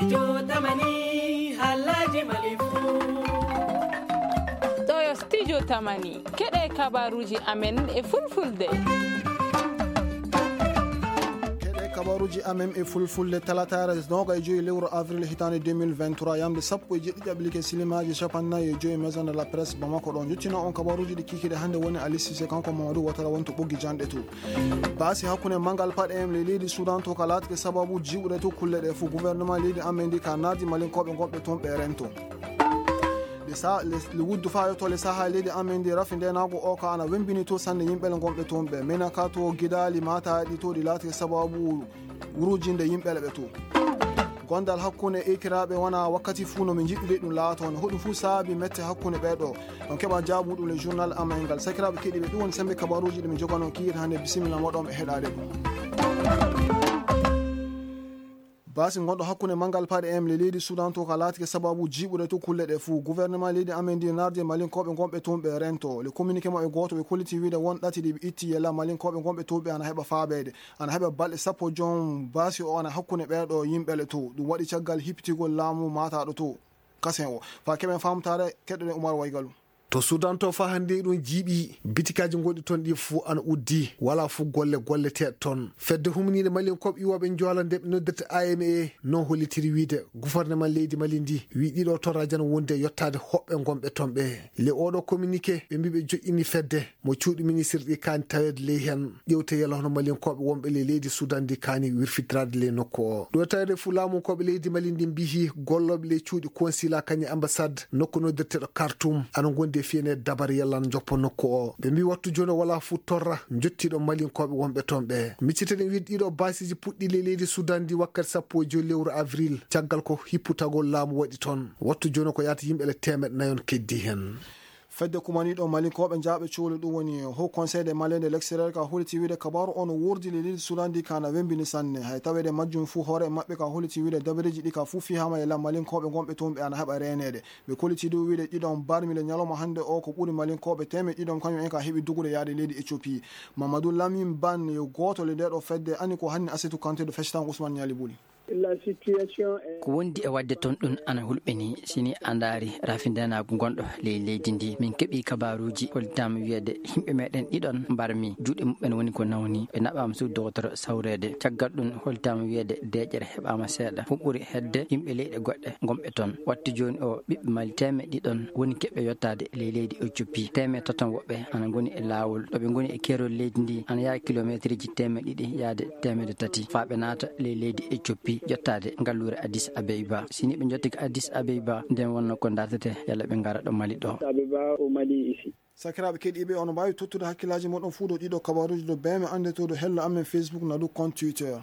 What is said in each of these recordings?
Studio Tamani Halaji Malifu. Toyo Studio Tamani keɗe kabaruji amen e fulfulde. kabaruji amen e fulfulde talatare noga e joyi lewru avril hitande 2023 yamde sappo e jeɗɗi ƴaɓilike silimaji capannayi e joyi maison de la presse bamako ɗon juttina on kabaruji ɗi kikiɗe hannde woni Alice Cissé kanko Mamadou Watara wonto ɓoggi janɗe to baasi hakkunde mangal paɗe en le leydi Soudan to ka latike sababu jiɓuɗe to kulle ɗe fo gouvernement leydi amen ndi ka nardi malinkoɓe gonɓe toon ɓe rento le wuddu fayoto le saha leydi amen ndi rafi ndenago o ka ana wembini to sanne yimɓele gonɓe toon ɓe mina ka to guidali mataɗi to ɗi latike sababu wurujinde yimɓele ɓe to gondal hakkunde ekiraɓe wona wakkati fuu no min jiɗɗude ɗum laato no hoɗum fuu saabi mette hakkunde ɓeɗo on keɓa jabuɗum le journal amen ngal sakiraɓe keɗiɓe ɗum woni sembe kabaruji ɗi min jogano kiir hannde bisimilla moɗon ɓe heɗade ɗum basi gonɗo hakkunde mangal paɗe em le leydi Soudan to ka latike sababu jiɓuɗe to kulle ɗe fuu gouvernement leydi amen ndi nardi malinkoɓe gonɓe toon ɓe rento le communiqué maɓɓe goto ɓe kolliti wiide won ɗati ɗi ɓe itti yella malinkoɓe gonɓe toon ɓe ana heɓa faaɓede ana heɓa balɗe sappo jon basi o ana hakkunde ɓeɗo yimɓele to ɗum waɗi caggal hippitigol laamu mataɗo to kasen o fa keɓen famtare keɗɗoɗen Oumar Waygalu to Soudan to fa hande ɗum jiiɓi bitikaji goɗɗi toon ɗi fuu ana uddi wala fuu golle teɗ toon fedde humnide malin koɓe iwoɓe jolande ɓe noddirta AMA non hollitiri wiide gouvernement leydi Mali ndi wi ɗiɗo torraji ana wonde yettade hoɓɓe gonɓe toon ɓe le oɗo communiqué ɓe mbi ɓe joƴƴini fedde mo cuuɗi ministre ɗi kani tawede ley hen ƴewte yala hono malin koɓe wonɓe le leydi Soudan ndi kani wirfitirade le nokku o ɗo tawede fuu laamu koɓe leydi Mali ndi mbihi golloɓe le cuuɗi consulat kañum ambassade nokku noddirteɗo Khartoum ana gonde fiyene dabar yallan joppo nokku o ɓe mbi wattu joni wala fu torra jottiɗo malinkoɓe wonɓe toon ɓe micciteɗen wiide ɗiɗo basiji puɗɗi le leydi Soudan ndi wakkati sappo e joyi lewru avril caggal ko hipputagol laamu waɗi toon wattu joni ko yata yimɓele 400 keddi hen fedde kumaniɗo malinkoɓe jaaɓe cohli ɗum woni haut conseil des malien de l'extérieur ka holliti wiide kabaru on wurdi le leydi Soudan ndi kana wembini sanne hay tawede majjum fuu hoore mabɓe ka holliti wiide dabareji ɗi ka fuu fihama e lam malinkoɓe gonɓe toon ɓe ana heɓa renede ɓe kolliti ɗum wiide ɗiɗon barmi le ñalawma hande o ko ɓuuri malinkoɓe temed ɗiɗon kañum en ka heeɓi dugude yaade leydi Éthiopie Mamadou Lamine Ban yo goto le ndeɗo fedde ani ko hanni Assetou Kanté do feccitan Ousmane Niali Bouli ko wondi e wadde toon ɗum ana hulɓini sini andari rafindenago gonɗo ley leydi ndi min keeɓi kabaruji hollitama wiyede yimɓe meɗen ɗiɗon mbarmi juuɗe muɓɓen woni ko nawni ɓe naɓama suudu docteur sawrede caggal ɗum hollitama wiyede deƴƴere heɓama seeɗa fo ɓuuri hedde yimɓe leyɗe goɗɗe gonɓe toon watti joni o ɓiɓɓe Mali temed ɗiɗon woni keɓɓe yettade ley leydi Éthiopie temed taton woɓɓe ana goni e lawol ɗoɓe goni e kerol leydi ndi ana yaa kilométre ji temed ɗiɗi yaade temedde tati fa ɓe naata ley leydi Éthiopie jottade ngallure Addis Abeba sini ɓe jotti ko Addis Abeba nden wonno ko dartete yalla ɓe ngara ɗo Mali ɗo sakiraɓe keɗiɓe ono mbawi tottude hakkillaji moɗon fuu ɗo ɗiɗo kabaruji ɗo beme ande to ɗo hello amen Facebook na ɗum compte Twitter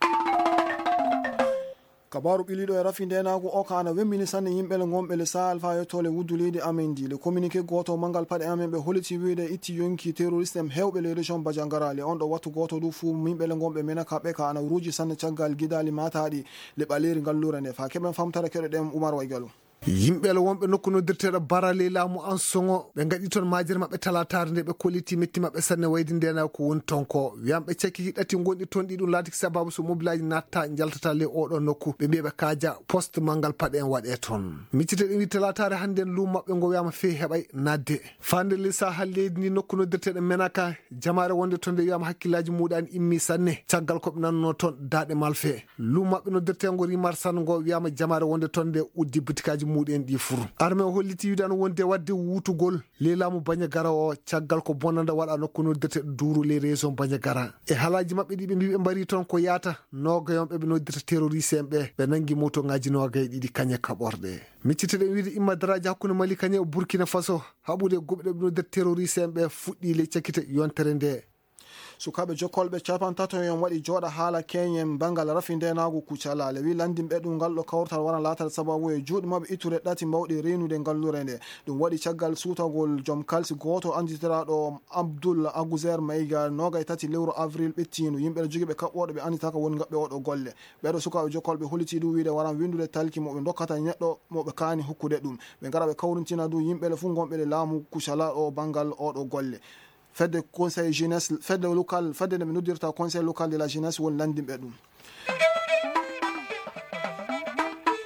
kabaru ɓiliɗo e rafi ndenago o ka ana wembini sanne yimɓele gonɓe le sahel fa yettole wuddu leydi amen ndi le communiqué goto mangal paɗe amen ɓe holliti wiide itti yonki terroriste em hewɓe le région Badiangara le on ɗo wattu goto ɗu fuu yimɓele gonɓe menaka ɓe ka ana ruuji sanne caggal guidali mataɗi le ɓaleri ngallure nde fa keɓen famtara keɗoɗen Oumar Waygalu yimɓele wonɓe nokku noddirteɗo barale laamu an songo ɓe gaɗi toon majere mabɓe talatare nde ɓe kolliti metti mabɓe sanne waydi ndena ko woni toon ko wiyamɓe cekki ɗati gonɗi toon ɗi ɗum laatiki sababu so mobilaji natta jaltata le oɗo nokku ɓe mbiɓe kaaja poste mangal paɗe en waɗe toon miccite ɗum wi talatare hande en lum mabɓe ngo wiyama fewi heɓay nadde fande le sahal leydi ndi nokku noddirteɗo menaka jamare wonde toon nde wiyama hakkillaji muɗani immi sanne caggal koɓe nanno toon daɗe malfe lum mabɓe noddirtego rimar sanne ngo wiyama jamare wonde toon nde uddi butikaji muɗen ɗi furu armé o holliti wiide ana wonde wadde wutugol le laamu Badiangara o caggal ko bonnanda waɗa nokku noddirte duuru les régions Badiangara e haalaji mabɓe ɗi ɓe mbi ɓe mbari toon ko yaata nogayonɓe ɓe noddirta terroriste en ɓe nangi moto ngaji nogay ɗiɗi kañe kaɓorɗe micciteɗen wiide imma daraji hakkude Mali kañe e Burkina Faso haɓude goɓɓe ɗe ɓe noddirta terroriste en ɓe fuɗɗi le cakkite yontere nde sukaɓe jokkolɓe capan tato en waɗi jooɗa haala keñen bangal rafi ndenago kucala le wi landinɓe ɗum ngal ɗo kawtal wara latal sababu e juuɗe mabɓe ittude ɗati mbawɗi renude ngallure nde ɗum waɗi caggal suutagol joom kalsi goto anditiraɗo Abdoul Agouzer Maïga nogay tati lewru avril ɓettino yimɓe joguiɓe kaɓɓoɗo ɓe anditaka woni gaɓɓe oɗo golle ɓeɗo sukaɓe jokkolɓe holliti ɗum wiide waran windude talki moɓe dokkata neɗɗo moɓe kaani hokkude ɗum ɓe gara ɓe kawrintina du yimɓele fu gonɓe laamu kucala o bangal oɗo golle fedde conseil jeunesse fedde local fedde nde ɓe noddirta conseil local de la jeunesse woni landinɓe ɗum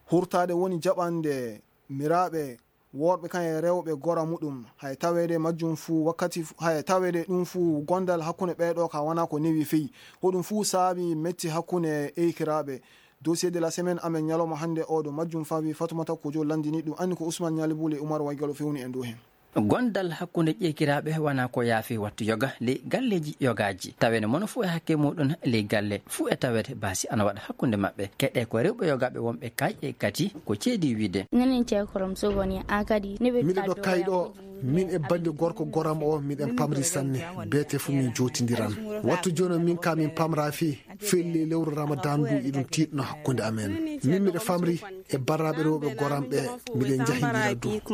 hurtade woni jaɓande miraɓe worɓe kan e rewɓe gora muɗum hay tawede majjum fu wakkati hay tawede ɗum fu gondal hakkunde ɓeɗo ka wana ko newi feyi hoɗum fu saabi metti hakkunde ekiraɓe dossier de la semaine amen ñalawma hande oɗo majjum fawi Fatoumata Kojo landini ɗum anni ko Ousmane Ñalibule Oumar Waygalo fewni en dow hen. gondal hakkunde ƴeekiraɓe wana ko yaafi wattu yoga ley galleji yogaji tawene mono fu e hakke muɗum ley galle fu e tawede basi ana waɗa hakkunde mabɓe keɗe ko rewɓe yogaɓe wonɓe kayƴe kati ko ceedi wiide nenen ceekorom sogoni an kadi miɗo ɗo kayɗo min e bandi gorko goram o miɗen pamri sanne beete fu min jotidiran wattu joni min ka min pamra fi felli lewru ramadan ndu iɗum tiɗno hakkunde amen min miɗe famri e barraɓe rewɓe goram ɓe miɗen jahidira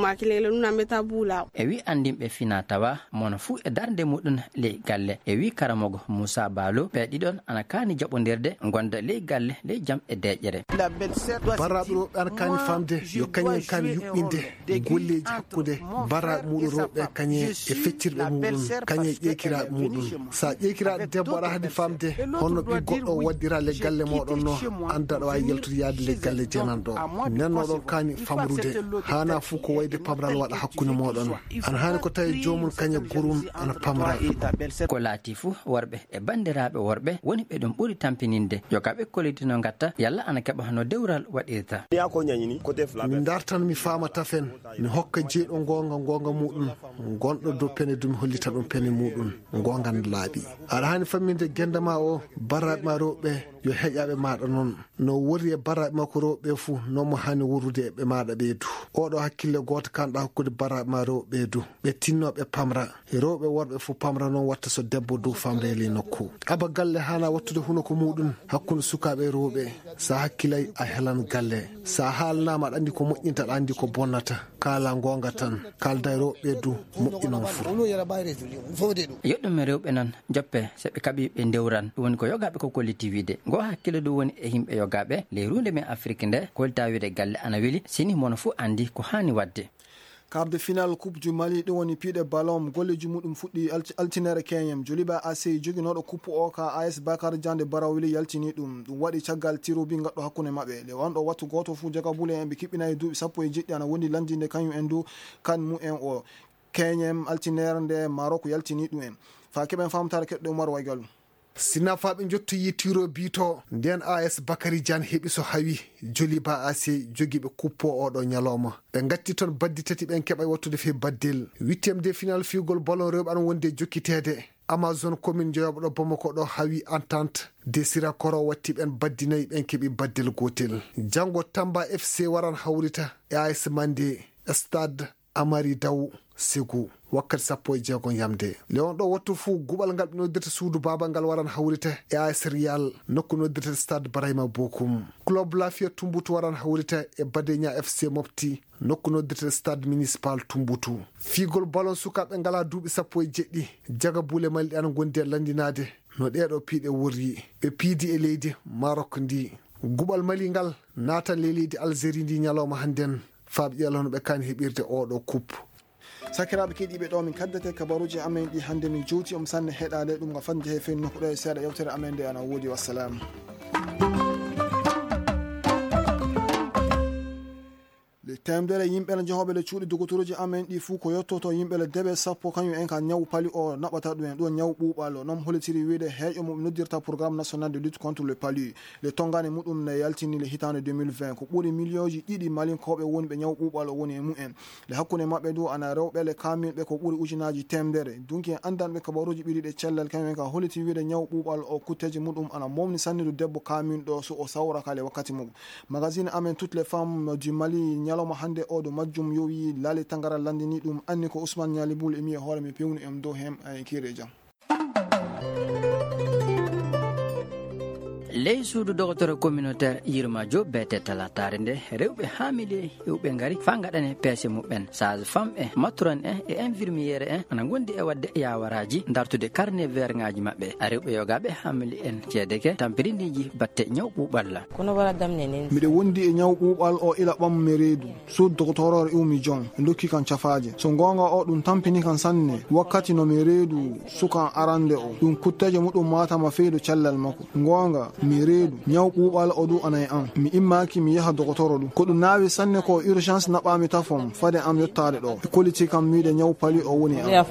du e wi andinɓe fina tawa mono fu e darde muɗum ley galle e wi karamogo Moussa Balo ɓe ɗiɗon ana kani jaɓodirde gonda ley galle ley jaam e deƴƴere barraɓe rewɓe ana kani famde yo kañen kani yuɓɓinde golleji hakkude barraɓe muɗum rewɓe kañe e feccirɓe muɗum kañe ƴeekiraɓe muɗum sa ƴeekiraɗo debbo aɗa haadi famde honno ɓi goɗɗo waddira le galle moɗon no anda aɗa wawi yaltude yaade le galle jenanɗo nennoɗon kani famrude hana fuu ko wayde pamral waɗa hakkude moɗon ana hani ko tawi jomum kañe gorum ana pamra ko laati fuu worɓe e bandiraɓe worɓe woni ɓe ɗum ɓuuri tampininde yogaɓe kolidi no gatta yalla ana keɓa no dewral waɗirta mi dartan mi famata fen mi hokka jeeɗo gonga muɗum gonɗo dow pene dum hollita ɗum pene muɗum gongan laaɓi aɗa hani famminde gendama o barraɓe ma rewɓe yo heƴaɓe maɗa noon no wori e barraɓe makko rewɓe fuu non mo hani wurude e ɓe maɗa ɓeydu oɗo hakkille goto kanɗa hakkude barraɓe ma rewɓe ɓeydu ɓe tinnoɓe pamra e rewɓe worɓe fuu pamra noon watta so debbo dow famreli nokku aba galle hana wattude hunoko muɗum hakkude sukaɓe rewɓe sa hakkilay a helan galle sa haalnama aɗa andi ko moƴƴinta aɗa andi ko bonnata kala gonga tan kalda e rewɓe du moƴƴinon fu yoɗɗum e rewɓe noon joppe seɓe kaɓi ɓe dewran ɗum woni ko yogaɓe ko kolliti wiide go hakkille ɗum woni e yimɓe yogaɓe ley runde men Afrique nde kolta wiide galle ana weeli sini mono fu andi ko hani wadde quart final coupe du Mali ɗum woni piiɗe ballon golleji muɗum fuɗɗi altinere keñem joliba AC joguinoɗo coupe o ka AS Bakar Diande Barawili yaltini ɗum waɗi caggal tirobi gaɗɗo hakkude mabɓe le wanɗo wattu goto fu jaga bule en ɓe kiɓɓinayi duuɓi 10 ana woni landinde kañum en du kan mu en o keñem altinere nde Maroc yaltini ɗum en fa keɓen famtare keɗɗo Oumar Waygalo sina fa ɓe jottoyi tiro bito nden AS Bakary Diane heeɓi so hawi joliba AC jogiiɓe kuppo oɗo ñalawma ɓe gatti toon baddi tati ɓen keɓa wattude fe baddel 8e de final figol ballon rewɓe an wonde jokkitede Amazon commune jeyoɓo ɗo Bamako ɗo hawi entente desira koro watti ɓen baddinayi ɓen keeɓi baddel gotel janggo Tamba FC waran hawrita e AS Mandé stade Amari Daw Ségou wakkati 16 yamde le on ɗo wattu fuu guɓal ngal ɓe noddirta suudu baba ngal waran hawrita e AS Real nokku noddirta stade Barayma Bokum club Lafia Tumbutu waran hawrita e Badegna FC Mopti nokku noddirta stade municipal Tumbutu figol ballon sukaɓe ngala duuɓi 17 jaga bule mali an gondi e landinade no ɗeɗo piiɗe worri ɓe piidi e leydi Maroc ndi guɓal mali ngal natan le leydi Algérie ndi ñalawma hannden faaɓe ƴeelono ɓe kani heɓirde oɗo coupe sakiraɓe keɗiɓe ɗo min kaddete kabaruji amen ɗi hannde min jewti sanne heɗade ɗum ga fande he fen nokkuɗo e seeɗa yewtere amen nde ana woodi wassalamu le temdere yimɓe ne jehoɓe le cuuɗi dogotoroji amen ɗi fuu ko yettoto yimɓe le deɓe sappo kañum en ka ñaw paali o naɓata ɗum en ɗo ñaw ɓuuɓalo noon holitiri wiide heeƴo mum noddirta programme national de lutte contre le palu le tongane muɗum ne yaltini le hitande 2020 ko ɓuuri million ji ɗiɗi malinkoɓe woni ɓe ñaw ɓuuɓalo woni e mumen le hakkude mabɓe du ana rewɓe le kaminɓe ko ɓuuri ujunaji temdere donc en andanɓe kabaruji ɓiriɗe cellal kañum en ka holiti wiide ñaw ɓuuɓal o kutteji muɗum ana momni sannidu debbo kaminɗo so o sawraka le wakkati mum magazine amen toutes les femmes du Mali ñalawma hande oɗo majjum yowi laali tangara landini ɗum anni ko Ousmane Ñalibul emi e hoore mi pewni em dow hen en kire jam ley suudu docteur communautaire Yirma Diop bete talatare nde rewɓe hamile hewɓe ngari fa gaɗane peese muɓen sage femme en matron en e infirmiére en ana gondi e wadde yawaraji dartude carnet vert ngaji mabɓe a rewɓe yogaɓe hamile en ceedeke tampirindiji batte ñaw ɓuuɓalla kono wala damne nen miɗe wondi e ñaw ɓuuɓal o ila ɓamme reedu suudu docteur Iwmi Jon dokki kan cafaje so gonga o ɗum tampini kan sanne wakkati no mi reedu sukan arande o ɗum kutteje muɗum matama feydo cellal makko gonga mi mi reedu nyaw ɓuuɓal o du anay am mi immaki mi yaha dogotoro ɗum ko ɗum naawi sanne ko urgence naɓami tafom fade am yettade ɗo e koliti kam miide nyaw pali o woni am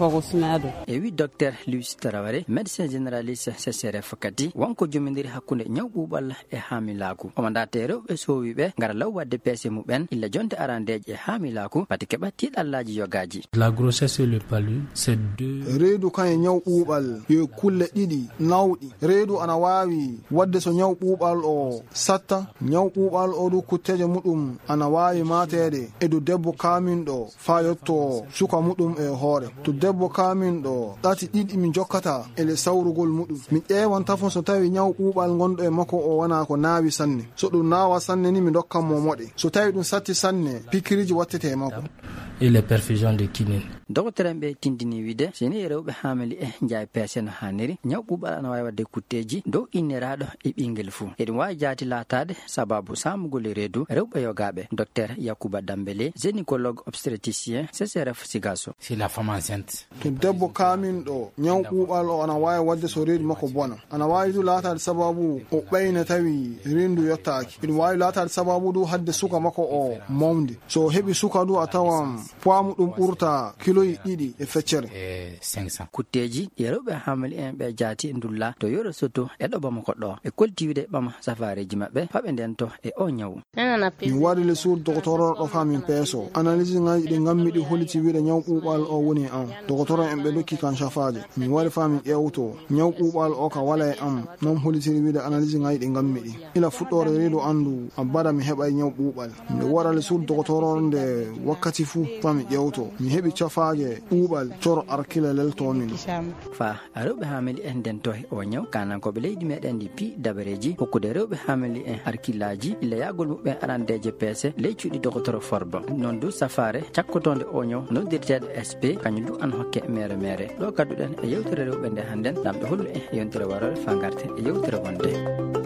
e wi docteur Louis Traoré médecin généraliste CCRF kadi wonko jomidiri hakkunde nyaw ɓuuɓal e haamilaku omo ndate rewɓe sowiɓe ngara law wadde peese muɓen illa jonde arandeje e haamilaku pati keɓa tiɗallaji yogaji. La grossesse et le palu c'est deux. Reedu kan e nyaw ɓuuɓal yo kulle ɗiɗi nawɗi. Reedu ana wawi wadde so nyaw ɓuuɓal o satta nyaw ɓuuɓal o du kutteje muɗum ana wawi matede e do debbo kaminɗo fa yotto suka muɗum e hoore. To debbo kaminɗo ɗati ɗiɗi mi jokkata ele sawrugol muɗum mi ƴewan tafon so tawi nyaw ɓuuɓal gonɗo e makko o wana ko naawi sanne so ɗum nawa sanne ni mi dokkanmo moɗe so tawi ɗum satti sanne pikiriji wattete e makko et les perfusions de kinine. Docteur mbe tindini wide seni rewɓe haamili e jaay peese no hanniri nyaw ɓuuɓal ana wawi wadde kutteji dow inniraɗo e ɓinguel fuu eɗum wawi jaati laatade sababu samugol reedu rewɓe yogaɓe. Docteur Yacouba Dambélé gynécologue obstétricien CCRF Sigasso. C'est la femme enceinte. To debbo kaminɗo nyaw ɓuuɓal o ana wawi wadde so reedu makko bona ana wawi du laatade sababu o ɓayne tawi rendu yottaki eɗum wawi laatade sababu du hadde suka makko o mawde so heɓi suka du a tawan poids muɗum ɓurta kiloji ɗiɗi e feccere 500 kutteji ɗi rewɓe haamili en ɓe jaati ndulla to yoro soto e ɗoɓama koɗɗo e koltiwide ɓama safareji maɓɓe paɓe ndento e o nyawu. Mi wari le suur docteur ɗo famin peeso analyse ngaji ɗi gammi ɗi holiti wiide nyaw ɓuuɓal o woni am docteur en ɓe dokki kan safaje mi wari famin ƴewto nyaw ɓuuɓal o ka wala e am non holitiri wiide analyse ngaji ɗi gammi ɗi ila fuɗɗore reedu andu a bada mi heɓay nyaw ɓuuɓal mi wara le suur docteur nde wakkati fuu fami ƴewto mi heɓi cafaje ɓuuɓal coro arkila leltomin fa rewɓe haamili en ndento e o nyaw kanankoɓe leydi meɗen ndi pi dabareji hokkude rewɓe haamili en arkillaji illa yagol muɓɓe arandeje peese ley cuuɗi docteur Forba non du safare cakkotonde o nyaw noddirteɗo SP kañum du an hokke mere ɗo kadduɗen e yewtere rewɓe nde hannden lamɓe hollu en yontere warore fa garten e yewtere wonde.